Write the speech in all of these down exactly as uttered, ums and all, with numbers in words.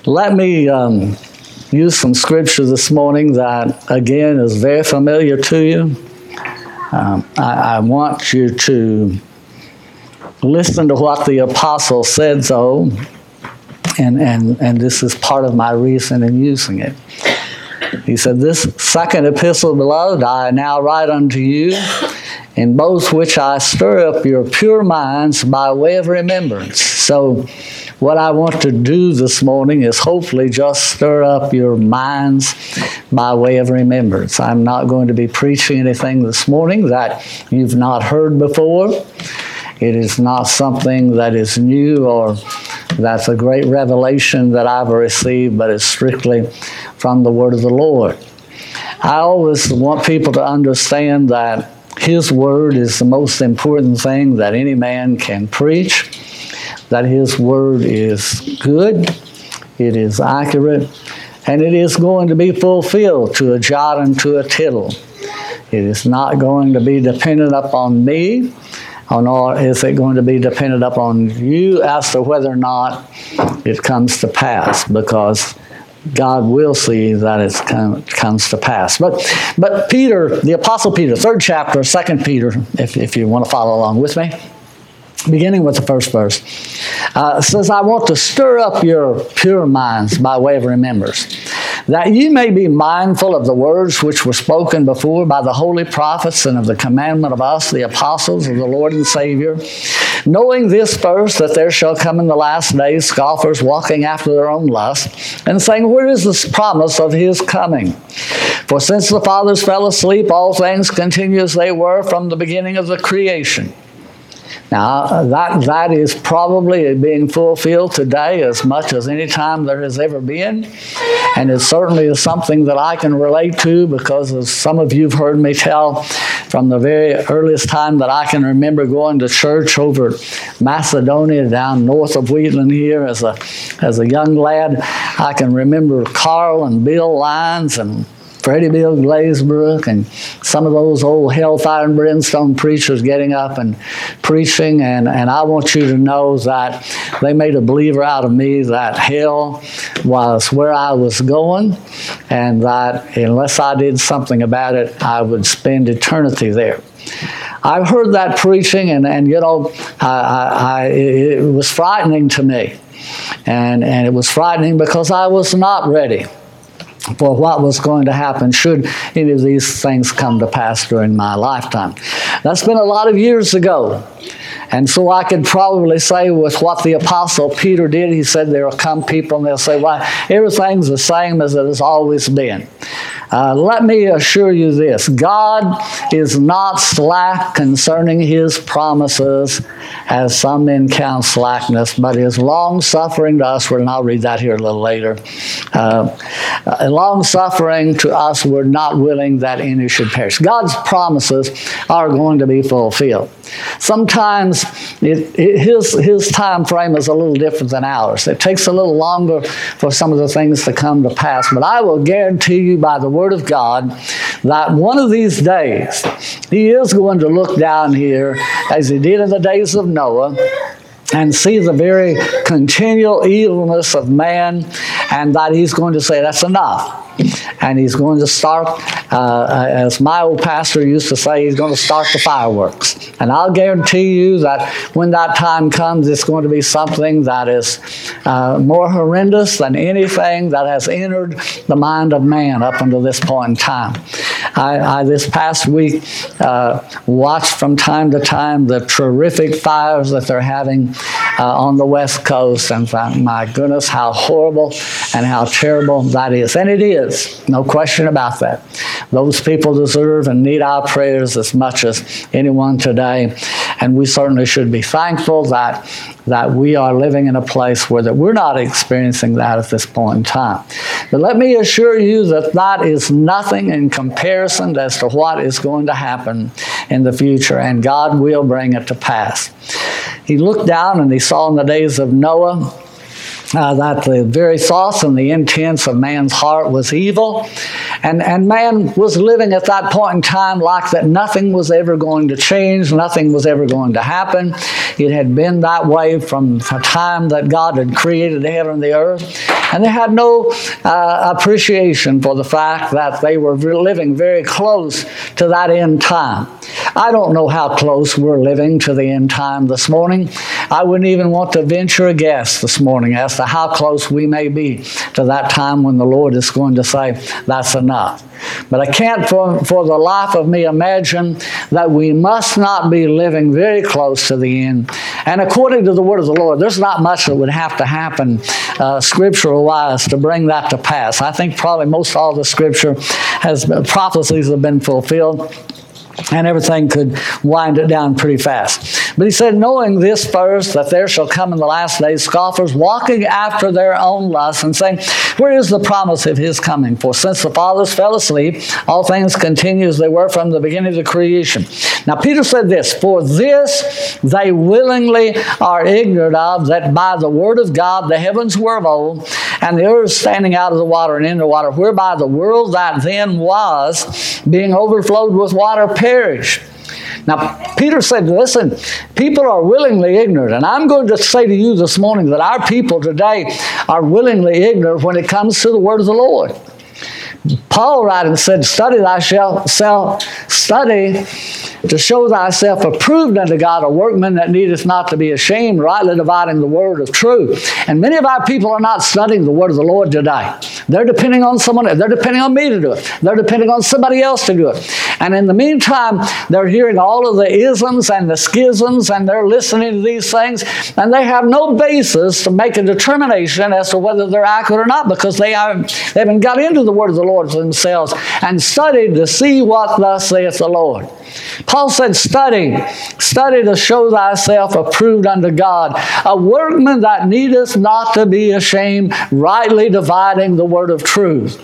Let me um, use some scripture this morning that, again, is very familiar to you. Um, I, I want you to listen to what the apostle said, though, and, and, and this is part of my reason in using it. He said, "This second epistle, beloved, I now write unto you, in both which I stir up your pure minds by way of remembrance." So what I want to do this morning is hopefully just stir up your minds by way of remembrance. I'm not going to be preaching anything this morning that you've not heard before. It is not something that is new or that's a great revelation that I've received, but it's strictly from the Word of the Lord. I always want people to understand that His Word is the most important thing that any man can preach, that His Word is good, it is accurate, and it is going to be fulfilled to a jot and to a tittle. It is not going to be dependent upon me, nor is it going to be dependent upon you as to whether or not it comes to pass, because God will see that it come, comes to pass. But but Peter, the Apostle Peter, third chapter, Second Peter, if, if you want to follow along with me, beginning with the first verse, uh, says, "I want to stir up your pure minds by way of remembrance, that ye may be mindful of the words which were spoken before by the holy prophets, and of the commandment of us, the apostles of the Lord and Savior, knowing this first, that there shall come in the last days scoffers walking after their own lust, and saying, Where is this promise of His coming? For since the fathers fell asleep, all things continue as they were from the beginning of the creation." Now, that, that is probably being fulfilled today as much as any time there has ever been. And it certainly is something that I can relate to, because as some of you have heard me tell from the very earliest time that I can remember going to church over Macedonia down north of Wheatland here as a, as a young lad. I can remember Carl and Bill Lyons and Freddie Bill Glazebrook and some of those old hellfire and brimstone preachers getting up and preaching, and, and I want you to know that they made a believer out of me, that hell was where I was going, and that unless I did something about it, I would spend eternity there. I've heard that preaching, and, and you know, I, I, I, it was frightening to me, and, and it was frightening because I was not ready for what was going to happen should any of these things come to pass during my lifetime. That's been a lot of years ago. And so I could probably say with what the Apostle Peter did, he said there will come people and they'll say, well, everything's the same as it has always been. Uh, let me assure you this. God is not slack concerning His promises, as some men count slackness, but is long-suffering to us. And I'll read that here a little later. Uh, uh, long-suffering to us, we're not willing that any should perish. God's promises are going to be fulfilled. Sometimes it, it, his, his time frame is a little different than ours. It takes a little longer for some of the things to come to pass. But I will guarantee you by the Word of God that one of these days He is going to look down here as He did in the days of Noah and see the very continual evilness of man, and that He's going to say, that's enough. And He's going to start, uh, as my old pastor used to say, He's going to start the fireworks. And I'll guarantee you that when that time comes, it's going to be something that is uh, more horrendous than anything that has entered the mind of man up until this point in time. I, I this past week, uh, watched from time to time the terrific fires that they're having uh, on the West Coast. And my goodness, how horrible and how terrible that is. And it is. No question about that. Those people deserve and need our prayers as much as anyone today. And we certainly should be thankful that, that we are living in a place where that we're not experiencing that at this point in time. But let me assure you that that is nothing in comparison as to what is going to happen in the future, and God will bring it to pass. He looked down and He saw in the days of Noah Uh, that the very thoughts and the intents of man's heart was evil. And, and man was living at that point in time like that nothing was ever going to change, nothing was ever going to happen. It had been that way from the time that God had created the heaven and the earth. And they had no uh, appreciation for the fact that they were living very close to that end time. I don't know how close we're living to the end time this morning. I wouldn't even want to venture a guess this morning as to how close we may be to that time when the Lord is going to say, that's enough. But I can't for, for the life of me imagine that we must not be living very close to the end. And according to the word of the Lord, there's not much that would have to happen uh, scriptural-wise to bring that to pass. I think probably most all the scripture has been, prophecies have been fulfilled, and everything could wind it down pretty fast. But he said, knowing this first, that there shall come in the last days scoffers, walking after their own lusts, and saying, where is the promise of his coming? For since the fathers fell asleep, all things continue as they were from the beginning of the creation. Now Peter said this, for this they willingly are ignorant of, that by the word of God the heavens were of old, and the earth standing out of the water and in the water, whereby the world that then was, being overflowed with water, perished. Now, Peter said, listen, people are willingly ignorant. And I'm going to say to you this morning that our people today are willingly ignorant when it comes to the word of the Lord. Paul writing said, study thyself, study to show thyself approved unto God, a workman that needeth not to be ashamed, rightly dividing the word of truth. And many of our people are not studying the word of the Lord today. They're depending on someone else. They're depending on me to do it. They're depending on somebody else to do it. And in the meantime, they're hearing all of the isms and the schisms, and they're listening to these things, and they have no basis to make a determination as to whether they're accurate or not, because they, are, they haven't got into the word of the Lord for themselves and studied to see what thus saith the Lord. Paul said, study, study to show thyself approved unto God, a workman that needeth not to be ashamed, rightly dividing the word of truth.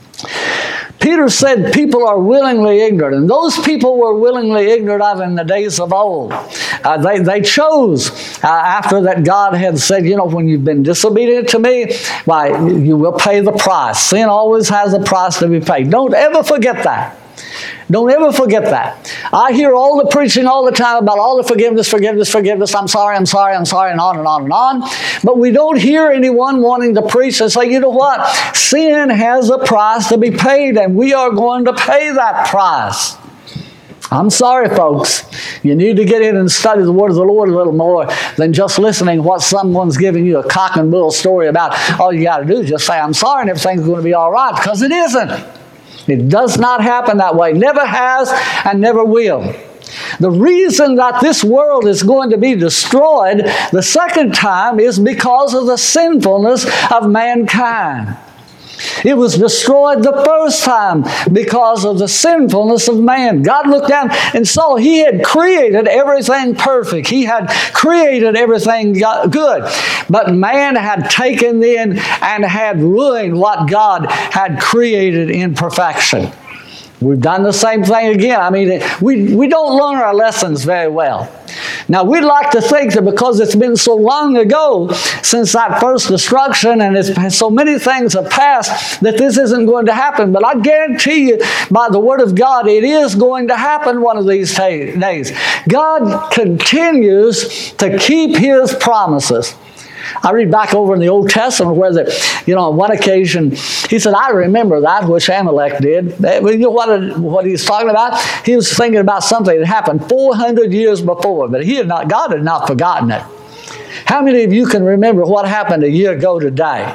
Peter said people are willingly ignorant, and those people were willingly ignorant of in the days of old. Uh, they, they chose uh, after that God had said, you know, when you've been disobedient to me, why, you will pay the price. Sin always has a price to be paid. Don't ever forget that. Don't ever forget that. I hear all the preaching all the time about all the forgiveness, forgiveness, forgiveness. I'm sorry, I'm sorry, I'm sorry, and on and on and on. But we don't hear anyone wanting to preach and say, you know what? Sin has a price to be paid, and we are going to pay that price. I'm sorry, folks. You need to get in and study the word of the Lord a little more than just listening to what someone's giving you a cock and bull story about. All you got to do is just say, I'm sorry, and everything's going to be all right, because it isn't. It does not happen that way. Never has and never will. The reason that this world is going to be destroyed the second time is because of the sinfulness of mankind. It was destroyed the first time because of the sinfulness of man. God looked down and saw He had created everything perfect. He had created everything good. But man had taken in and had ruined what God had created in perfection. We've done the same thing again. I mean, we, we don't learn our lessons very well. Now, we'd like to think that because it's been so long ago since that first destruction and it's, so many things have passed that this isn't going to happen. But I guarantee you, by the Word of God, it is going to happen one of these days. God continues to keep His promises. I read back over in the Old Testament where, the, you know, on one occasion, he said, I remember that which Amalek did. You know what, what he's talking about? He was thinking about something that happened four hundred years before, but he had not, God had not forgotten it. How many of you can remember what happened a year ago today?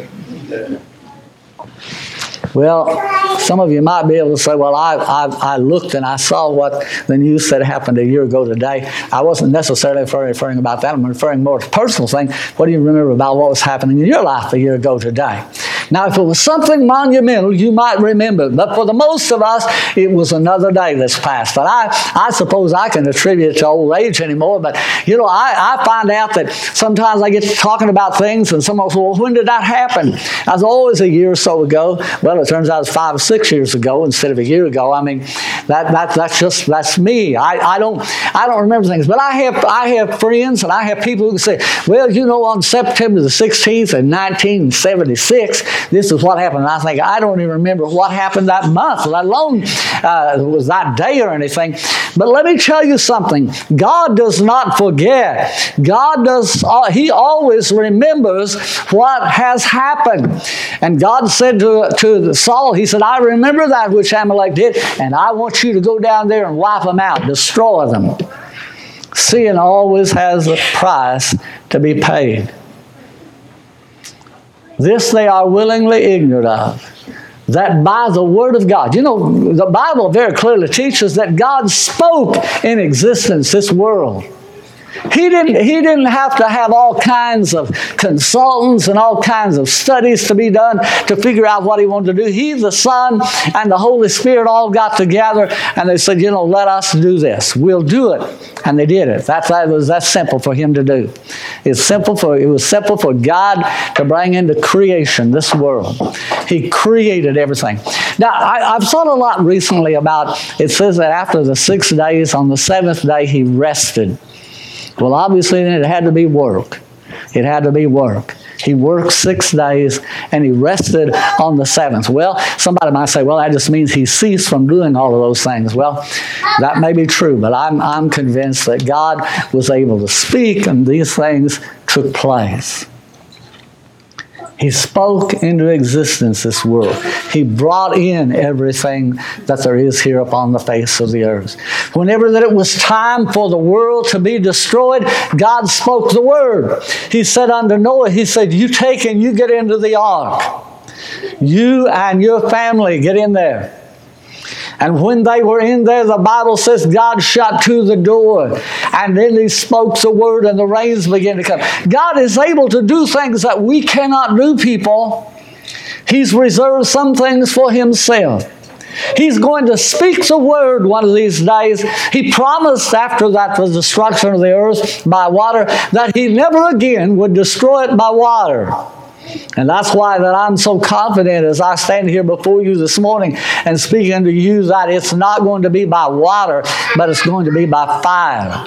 Well, some of you might be able to say, well, I, I, I looked and I saw what the news said happened a year ago today. I wasn't necessarily referring about that. I'm referring more to a personal thing. What do you remember about what was happening in your life a year ago today? Now, if it was something monumental, you might remember. But for the most of us, it was another day that's passed. But I, I suppose I can attribute it to old age anymore. But, you know, I, I find out that sometimes I get to talking about things and someone says, well, when did that happen? I was always a year or so ago. Well, it turns out it's five or six years ago instead of a year ago. I mean, that, that that's just, that's me. I, I don't I don't remember things. But I have I have friends and I have people who say, well, you know, on September the sixteenth in nineteen seventy-six, this is what happened. And I think, I don't even remember what happened that month, let alone uh, it was that day or anything. But let me tell you something. God does not forget. God does, uh, He always remembers what has happened. And God said to, to Saul, He said, I remember that which Amalek did, and I want you to go down there and wipe them out, destroy them. Sin always has a price to be paid. This they are willingly ignorant of, that by the word of God. You know, the Bible very clearly teaches that God spoke in existence this world. He didn't, he didn't have to have all kinds of consultants and all kinds of studies to be done to figure out what He wanted to do. He, the Son, and the Holy Spirit all got together and they said, you know, let us do this. We'll do it. And they did it. That's, that was that simple for Him to do. It's simple for, it was simple for God to bring into creation this world. He created everything. Now, I, I've thought a lot recently about, it says that after the six days, on the seventh day, He rested. Well, obviously, it had to be work. It had to be work. He worked six days and He rested on the seventh. Well, somebody might say, well, that just means He ceased from doing all of those things. Well, that may be true, but I'm, I'm convinced that God was able to speak and these things took place. He spoke into existence this world. He brought in everything that there is here upon the face of the earth. Whenever that it was time for the world to be destroyed, God spoke the word. He said unto Noah, He said, you take and you get into the ark. You and your family get in there. And when they were in there, the Bible says God shut to the door. And then He spoke the word and the rains began to come. God is able to do things that we cannot do, people. He's reserved some things for Himself. He's going to speak the word one of these days. He promised after that the destruction of the earth by water that He never again would destroy it by water. And that's why that I'm so confident as I stand here before you this morning and speaking to you that it's not going to be by water, but it's going to be by fire.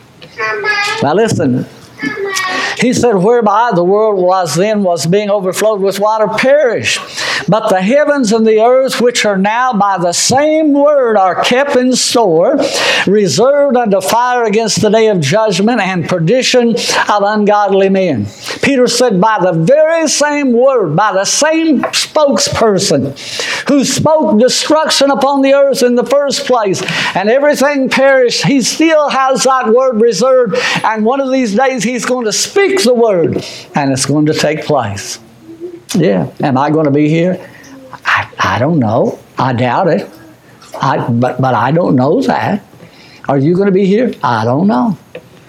Now listen. He said, whereby the world was then was being overflowed with water perished. But the heavens and the earth, which are now by the same word, are kept in store, reserved unto fire against the day of judgment and perdition of ungodly men. Peter said, by the very same word, by the same spokesperson who spoke destruction upon the earth in the first place, and everything perished, He still has that word reserved. And one of these days He's going to speak the word, and it's going to take place. Yeah. Am I going to be here? I, I don't know. I doubt it. I, but, but I don't know that. Are you going to be here? I don't know.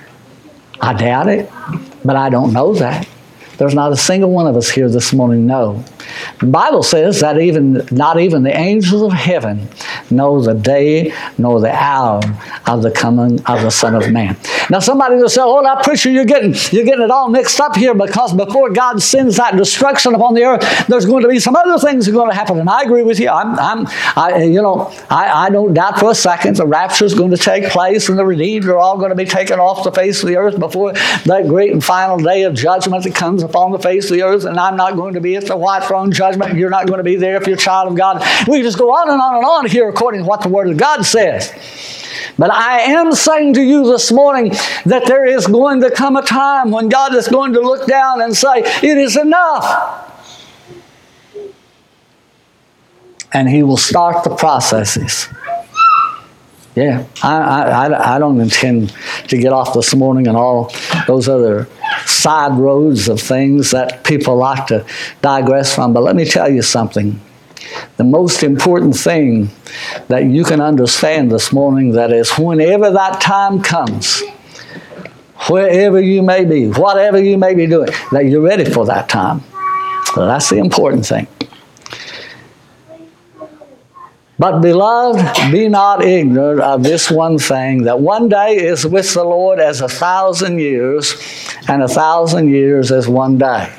I doubt it, but I don't know that. There's not a single one of us here this morning know. The Bible says that even not even the angels of heaven know the day nor the hour of the coming of the Son of Man. Now somebody will say, oh, that preacher, you're getting, you're getting it all mixed up here, because before God sends that destruction upon the earth, there's going to be some other things that are going to happen. And I agree with you. I'm, I'm, I, you know, I, I don't doubt for a second the rapture is going to take place and the redeemed are all going to be taken off the face of the earth before that great and final day of judgment that comes upon the face of the earth. And I'm not going to be at the white throne judgment. You're not going to be there if you're a child of God. We just go on and on and on here according to what the Word of God says. But I am saying to you this morning that there is going to come a time when God is going to look down and say, it is enough. And He will start the processes. Yeah, I, I, I don't intend to get off this morning and all those other side roads of things that people like to digress from. But let me tell you something. The most important thing that you can understand this morning, that is whenever that time comes, wherever you may be, whatever you may be doing, that you're ready for that time. So that's the important thing. But beloved, be not ignorant of this one thing, that one day is with the Lord as a thousand years, and a thousand years as one day.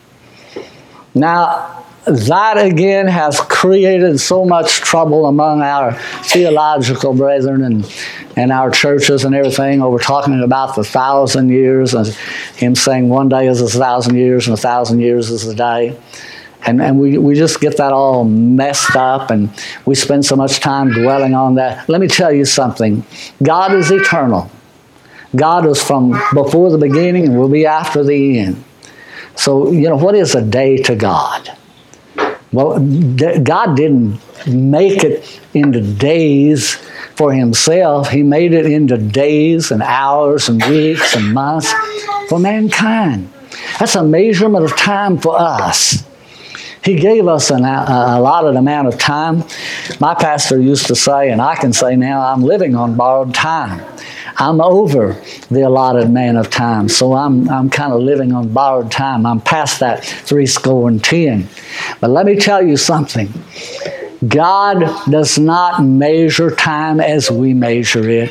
Now, that again has created so much trouble among our theological brethren and, and our churches and everything over talking about the thousand years and Him saying one day is a thousand years and a thousand years is a day. And, and we, we just get that all messed up, and we spend so much time dwelling on that. Let me tell you something. God is eternal. God is from before the beginning and will be after the end. So, you know, what is a day to God? Well, God didn't make it into days for himself. He made it into days and hours and weeks and months for mankind. That's a measurement of time for us. He gave us an allotted amount of time. My pastor used to say, and I can say now, I'm living on borrowed time. I'm over the allotted amount of time, so I'm I'm kind of living on borrowed time. I'm past that three score and ten. But let me tell you something. God does not measure time as we measure it.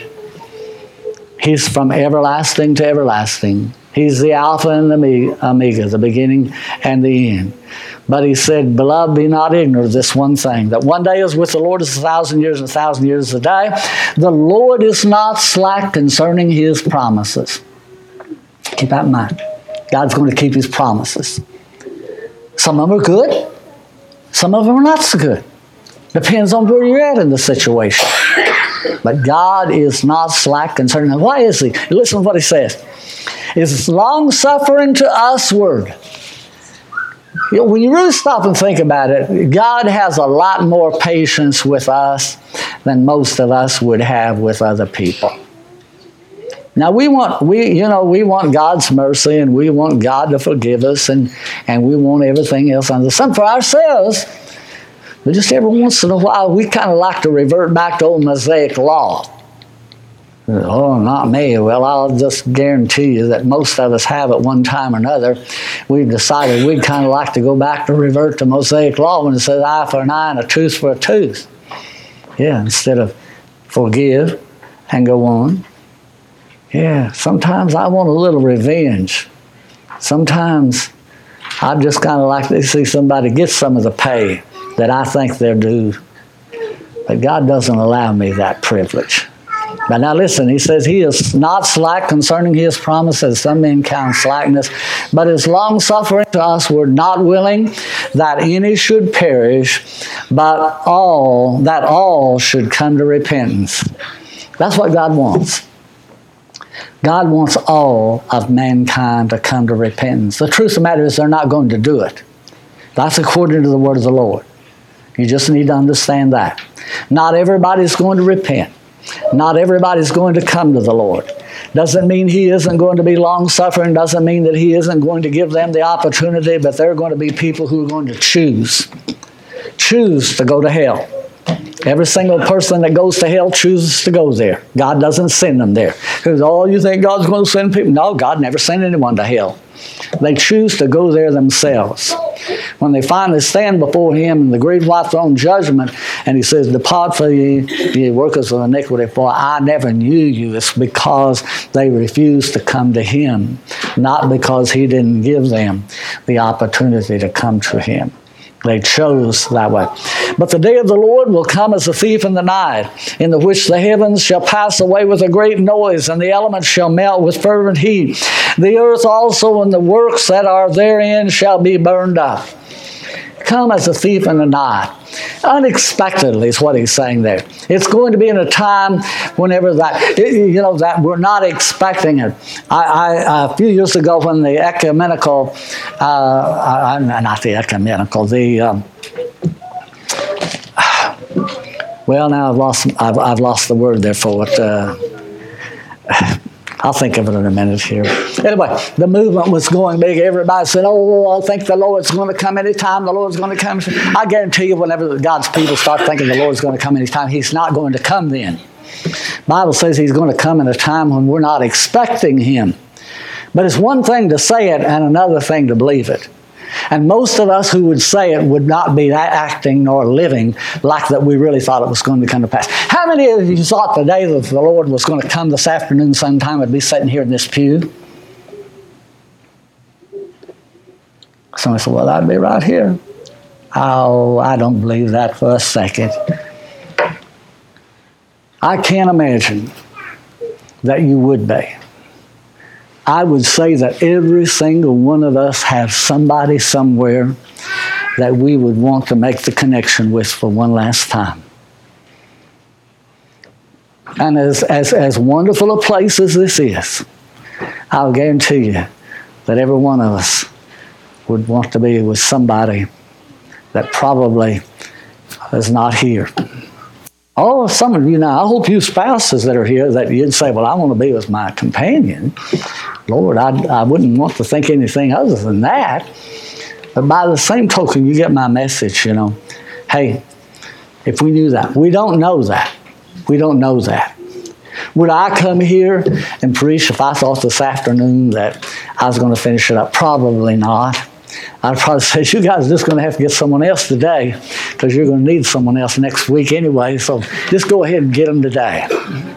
He's from everlasting to everlasting. He's the Alpha and the Omega, the beginning and the end. But he said, beloved, be not ignorant of this one thing, that one day is with the Lord as a thousand years, and a thousand years is a day. The Lord is not slack concerning his promises. Keep that in mind. God's going to keep his promises. Some of them are good. Some of them are not so good. Depends on where you're at in the situation. But God is not slack concerning them. Why is he? Listen to what he says. Is long-suffering to usward. You know, when you really stop and think about it, God has a lot more patience with us than most of us would have with other people. Now we want we you know we want God's mercy, and we want God to forgive us, and and we want everything else under the sun for ourselves. But just every once in a while, we kind of like to revert back to old Mosaic law. Oh, not me. Well, I'll just guarantee you that most of us have at one time or another. We've decided we'd kind of like to go back to revert to Mosaic law when it says eye for an eye and a tooth for a tooth. Yeah, instead of forgive and go on. Yeah, sometimes I want a little revenge. Sometimes I just kind of like to see somebody get some of the pay that I think they're due. But God doesn't allow me that privilege. But now listen, he says he is not slack concerning his promise, as some men count slackness, but is long-suffering to us. We're not willing that any should perish, but all, that all should come to repentance. That's what God wants. God wants all of mankind to come to repentance. The truth of the matter is they're not going to do it. That's according to the word of the Lord. You just need to understand that. Not everybody's going to repent. Not everybody's going to come to the Lord. Doesn't mean he isn't going to be long-suffering. Doesn't mean that he isn't going to give them the opportunity, but there are going to be people who are going to choose. Choose to go to hell. Every single person that goes to hell chooses to go there. God doesn't send them there. Because, oh, you think God's going to send people? No, God never sent anyone to hell. They choose to go there themselves. When they finally stand before him in the great white throne judgment, and he says, depart from ye, ye workers of iniquity, for I never knew you. It's because they refused to come to him, not because he didn't give them the opportunity to come to him. They chose that way. But the day of the Lord will come as a thief in the night, in the which the heavens shall pass away with a great noise, and the elements shall melt with fervent heat. The earth also and the works that are therein shall be burned up. Come as a thief in the night. Unexpectedly is what he's saying there. It's going to be in a time whenever that, you know, that we're not expecting it. I, I a few years ago when the ecumenical, uh, not the ecumenical, the, um, well, now I've lost, I've, I've lost the word there for it. Uh, I'll think of it in a minute here. Anyway, the movement was going big. Everybody said, oh, I think the Lord's going to come anytime. The Lord's going to come. I guarantee you, whenever God's people start thinking the Lord's going to come anytime, he's not going to come then. The Bible says he's going to come in a time when we're not expecting him. But it's one thing to say it and another thing to believe it. And most of us who would say it would not be acting nor living like that we really thought it was going to come to pass. How many of you thought the day that the Lord was going to come this afternoon sometime would be sitting here in this pew? Somebody said, well, I'd be right here. Oh, I don't believe that for a second. I can't imagine that you would be. I would say that every single one of us has somebody somewhere that we would want to make the connection with for one last time. And as, as, as wonderful a place as this is, I'll guarantee you that every one of us would want to be with somebody that probably is not here. Oh, some of you now, I hope you spouses that are here, that you'd say, well, I want to be with my companion. Lord, I, I wouldn't want to think anything other than that. But by the same token, you get my message, you know. Hey, if we knew that. We don't know that. We don't know that. Would I come here and preach if I thought this afternoon that I was going to finish it up? Probably not. I'd probably say, you guys are just going to have to get someone else today because you're going to need someone else next week anyway, so just go ahead and get them today.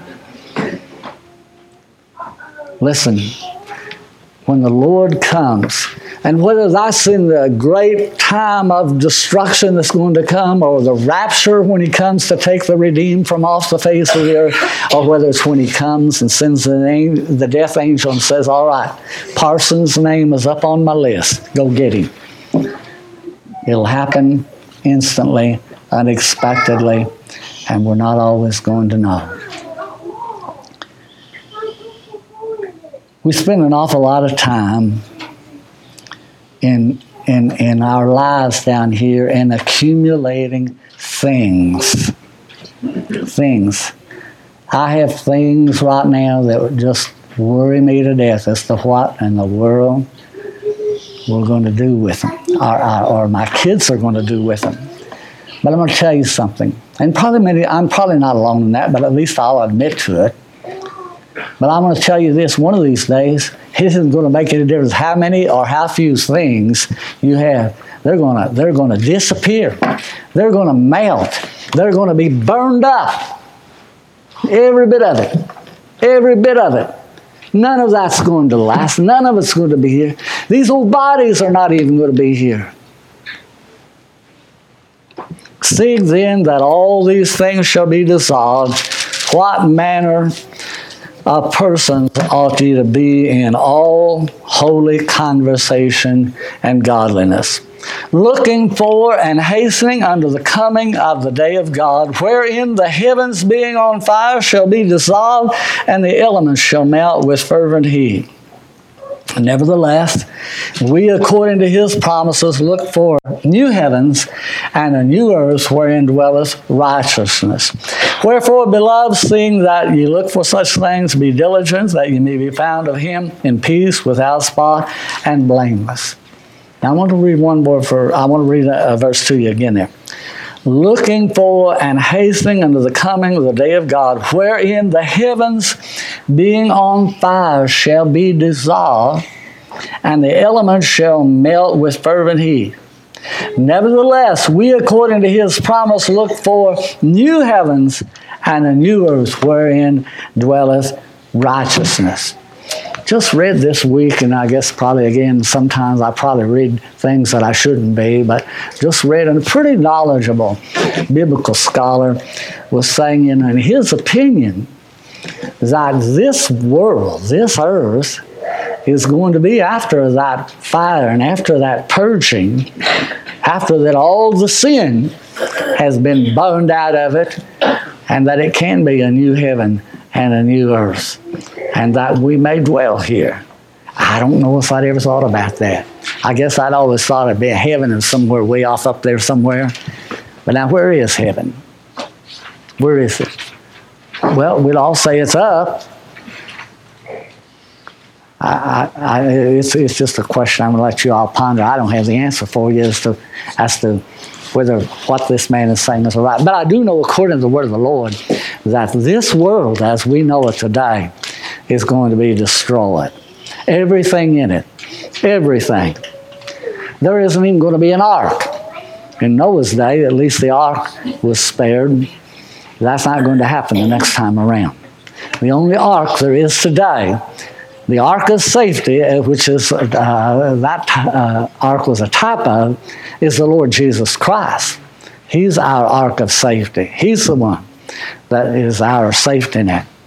Listen, when the Lord comes, and whether that's in the great time of destruction that's going to come, or the rapture when he comes to take the redeemed from off the face of the earth, or whether it's when he comes and sends the, angel, the death angel and says, all right, Parsons' name is up on my list. Go get him. It'll happen instantly, unexpectedly, and we're not always going to know. We spend an awful lot of time in in in our lives down here in accumulating things. Things. I have things right now that would just worry me to death as to what in the world we're going to do with them, or, or, or my kids are going to do with them. But I'm going to tell you something, and probably many, I'm probably not alone in that, but at least I'll admit to it. But I'm going to tell you this, one of these days, it isn't going to make any difference how many or how few things you have. They're going to, they're going to disappear. They're going to melt. They're going to be burned up. Every bit of it. Every bit of it. None of that's going to last. None of it's going to be here. These old bodies are not even going to be here. Seeing then that all these things shall be dissolved, what manner of persons ought ye to be in all holy conversation and godliness, looking for and hastening unto the coming of the day of God, wherein the heavens being on fire shall be dissolved, and the elements shall melt with fervent heat. Nevertheless, we, according to his promises, look for new heavens and a new earth wherein dwelleth righteousness. Wherefore, beloved, seeing that ye look for such things, be diligent that ye may be found of him in peace, without spot, and blameless. Now, I want to read one more for, I want to read a, a verse to you again there. Looking for and hastening unto the coming of the day of God, wherein the heavens being on fire shall be dissolved, and the elements shall melt with fervent heat. Nevertheless, we, according to his promise, look for new heavens and a new earth wherein dwelleth righteousness. Just read this week, and I guess probably again, sometimes I probably read things that I shouldn't be, but just read, and a pretty knowledgeable biblical scholar was saying, in, in his opinion, that this world, this earth, is going to be after that fire and after that purging, after that all the sin has been burned out of it, and that it can be a new heaven and a new earth, and that we may dwell here. I don't know if I'd ever thought about that. I guess I'd always thought it'd be a heaven and somewhere way off up there somewhere. But now, where is heaven? Where is it? Well, we'd all say it's up. I, I, I, it's, it's just a question I'm going to let you all ponder. I don't have the answer for you as to, as to whether what this man is saying is right. But I do know, according to the word of the Lord, that this world, as we know it today, is going to be destroyed. Everything in it. Everything. There isn't even going to be an ark. In Noah's day, at least the ark was spared. That's not going to happen the next time around. The only ark there is today, the ark of safety, which is uh, that uh, ark was a type of, is the Lord Jesus Christ. He's our ark of safety. He's the one that is our safety net.